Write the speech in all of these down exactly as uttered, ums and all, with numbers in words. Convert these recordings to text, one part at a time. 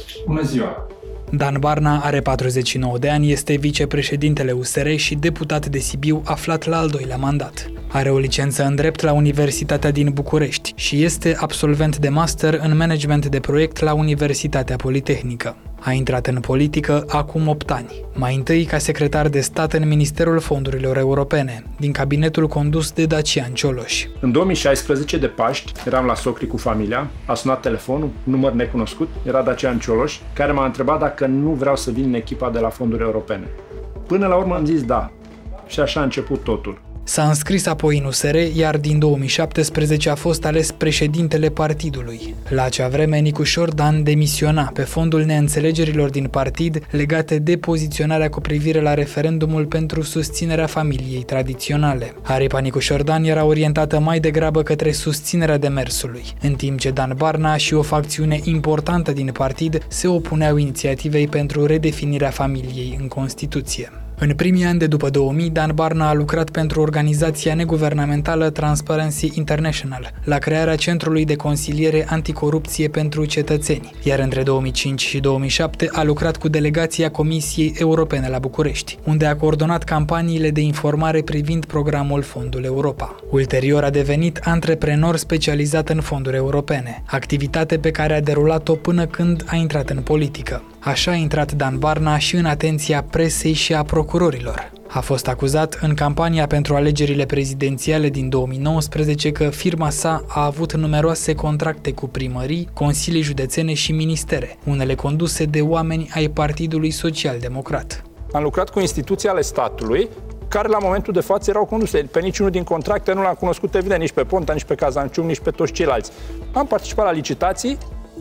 Bună ziua! Dan Barna are patruzeci și nouă de ani, este vicepreședintele U S R și deputat de Sibiu aflat la al doilea mandat. Are o licență în drept la Universitatea din București și este absolvent de master în management de proiect la Universitatea Politehnică. A intrat în politică acum opt ani, mai întâi ca secretar de stat în Ministerul Fondurilor Europene, din cabinetul condus de Dacian Cioloș. În două mii șaisprezece, de Paști, eram la socri cu familia, a sunat telefonul, număr necunoscut, era Dacian Cioloș, care m-a întrebat dacă nu vreau să vin în echipa de la Fonduri Europene. Până la urmă am zis da și așa a început totul. S-a înscris apoi în U S R, iar din două mii șaptesprezece a fost ales președintele partidului. La acea vreme, Nicușor Dan demisiona pe fondul neînțelegerilor din partid legate de poziționarea cu privire la referendumul pentru susținerea familiei tradiționale. Aripa Nicușor Dan era orientată mai degrabă către susținerea demersului, în timp ce Dan Barna și o facțiune importantă din partid se opuneau inițiativei pentru redefinirea familiei în Constituție. În primii ani de după două mii, Dan Barna a lucrat pentru organizația neguvernamentală Transparency International la crearea Centrului de Consiliere Anticorupție pentru Cetățeni, iar între două mii cinci și două mii șapte a lucrat cu delegația Comisiei Europene la București, unde a coordonat campaniile de informare privind programul Fondul Europa. Ulterior a devenit antreprenor specializat în fonduri europene, activitate pe care a derulat-o până când a intrat în politică. Așa a intrat Dan Barna și în atenția presei și a procurorilor. A fost acuzat în campania pentru alegerile prezidențiale din două mii nouăsprezece că firma sa a avut numeroase contracte cu primării, consilii județene și ministere, unele conduse de oameni ai Partidului Social-Democrat. Am lucrat cu instituții ale statului care la momentul de față erau conduse. Pe niciunul din contracte nu l-am cunoscut, evident, nici pe Ponta, nici pe Cazanciuc, nici pe toți ceilalți. Am participat la licitații,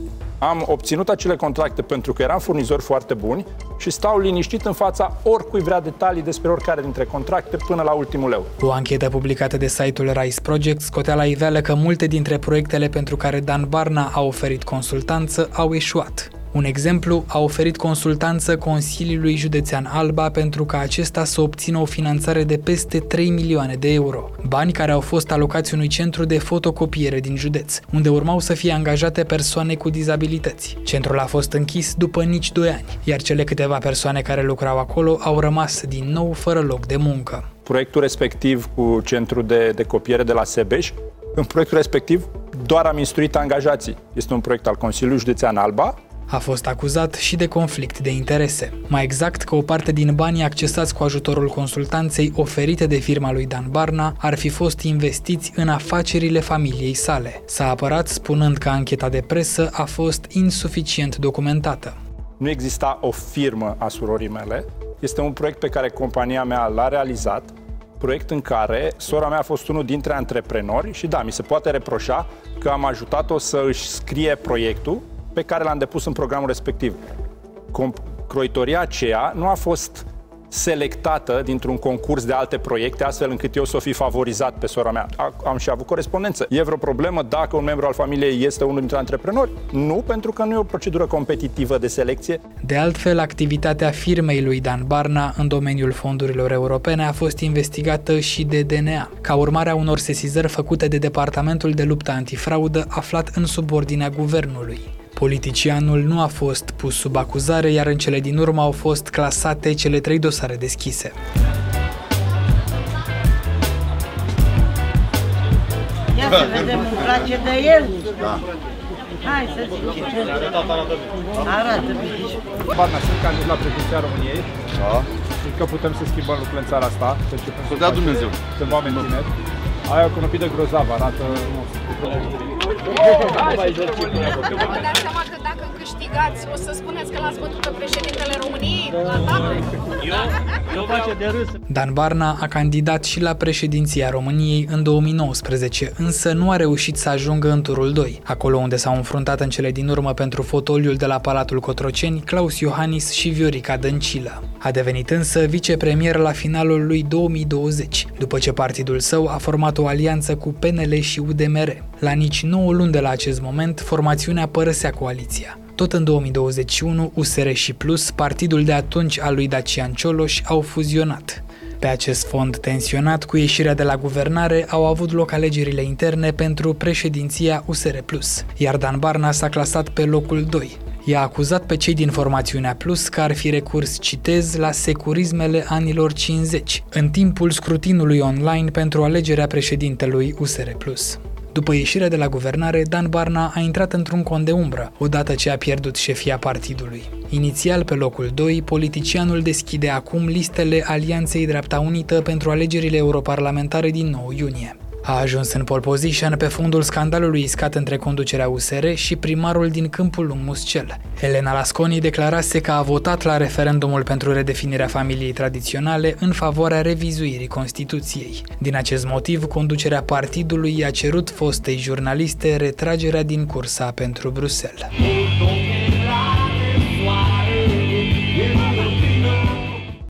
am obținut acele contracte pentru că eram furnizori foarte buni și stau liniștit în fața oricui vrea detalii despre oricare dintre contracte până la ultimul leu. O anchetă publicată de site-ul Rise Project scotea la iveală că multe dintre proiectele pentru care Dan Barna a oferit consultanță au eșuat. Un exemplu, a oferit consultanță Consiliului Județean Alba pentru ca acesta să obțină o finanțare de peste trei milioane de euro, bani care au fost alocați unui centru de fotocopiere din județ, unde urmau să fie angajate persoane cu dizabilități. Centrul a fost închis după nici doi ani, iar cele câteva persoane care lucrau acolo au rămas din nou fără loc de muncă. Proiectul respectiv cu centrul de, de copiere de la Sebeș, în proiectul respectiv doar am instruit angajații. Este un proiect al Consiliului Județean Alba. A fost acuzat și de conflict de interese. Mai exact că o parte din banii accesați cu ajutorul consultanței oferite de firma lui Dan Barna ar fi fost investiți în afacerile familiei sale. S-a apărat spunând că ancheta de presă a fost insuficient documentată. Nu exista o firmă a surorii mele. Este un proiect pe care compania mea l-a realizat, proiect în care sora mea a fost unul dintre antreprenori și da, mi se poate reproșa că am ajutat-o să își scrie proiectul pe care l-am depus în programul respectiv. Croitoria aceea nu a fost selectată dintr-un concurs de alte proiecte, astfel încât eu să o fi favorizat pe sora mea. Am și avut corespondență. E vreo problemă dacă un membru al familiei este unul dintre antreprenori? Nu, pentru că nu e o procedură competitivă de selecție. De altfel, activitatea firmei lui Dan Barna în domeniul fondurilor europene a fost investigată și de D N A, ca urmare a unor sesizări făcute de Departamentul de Luptă Antifraudă aflat în subordinea guvernului. Politicianul nu a fost pus sub acuzare, iar în cele din urmă au fost clasate cele trei dosare deschise. Ia să vedem, îmi place de el? Da. Hai să zicem. Arată bine. Barna, sunt candidat la președinția României. Da. Și că putem să schimbăm lucrurile în țara asta. Să dea Dumnezeu. Sunt oameni tineri. Ai o conopidă grozavă, arată... Vă dați seama că dacă câștigați, o să spuneți că l-ați bătut pe președintele României la tablă? Eu face de râs. Dan Barna a candidat și la președinția României în două mii nouăsprezece, însă nu a reușit să ajungă în turul doi, acolo unde s-au înfruntat în cele din urmă pentru fotoliul de la Palatul Cotroceni Claus Iohannis și Viorica Dăncilă. A devenit însă vicepremier la finalul lui două mii douăzeci, după ce partidul său a format o alianță cu P N L și U D M R. La nici nouă luni de la acest moment, formațiunea părăsea coaliția. Tot în două mii douăzeci și unu, U S R și Plus, partidul de atunci al lui Dacian Cioloș, au fuzionat. Pe acest fond tensionat cu ieșirea de la guvernare au avut loc alegerile interne pentru președinția U S R plus, iar Dan Barna s-a clasat pe locul doi. I-a acuzat pe cei din formațiunea Plus că ar fi recurs, citez, la securismele anilor cincizeci, în timpul scrutinului online pentru alegerea președintelui U S R Plus. După ieșirea de la guvernare, Dan Barna a intrat într-un cont de umbră, odată ce a pierdut șefia partidului. Inițial pe locul doi, politicianul deschide acum listele Alianței Dreapta Unită pentru alegerile europarlamentare din nouă iunie. A ajuns în pole position pe fundul scandalului iscat între conducerea U S R și primarul din Câmpul Lung Muscel. Elena Lasconi declarase că a votat la referendumul pentru redefinirea familiei tradiționale în favoarea revizuirii Constituției. Din acest motiv, conducerea partidului i-a cerut fostei jurnaliste retragerea din cursa pentru Bruxelles.